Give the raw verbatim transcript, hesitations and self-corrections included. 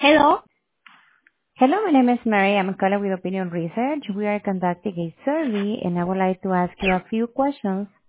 Hello. Hello, my name is Mary. I'm calling with Opinion Research. We are conducting a survey, and I would like to ask you a few questions